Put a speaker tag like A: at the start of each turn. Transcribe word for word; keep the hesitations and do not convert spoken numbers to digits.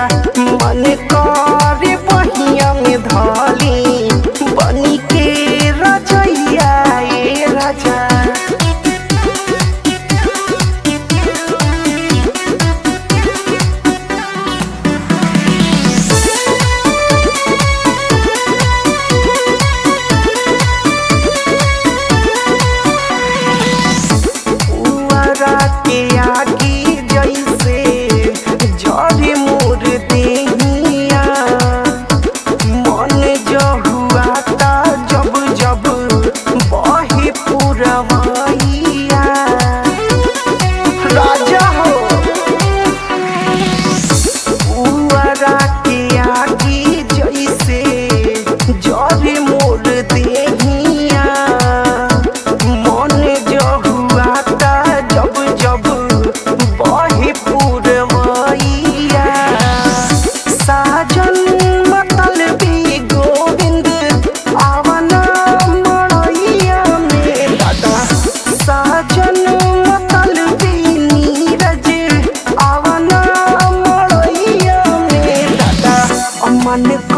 A: मन करे बहिया में धली बनी के रजैया ए राजा। के आगे जैसे जरे मोर देहिया मन जहुआता जब जब बहे पुरवैया राजा हो। पुअरा के आगे जैसे जरे मोर देहिया मन जहुआता जब जब बहे पुरवैया। साजन मतलबी गोविंद आवना मड़ैया में दादा। साजन मतलबी नीरज आवना मड़ैया में दादा। मन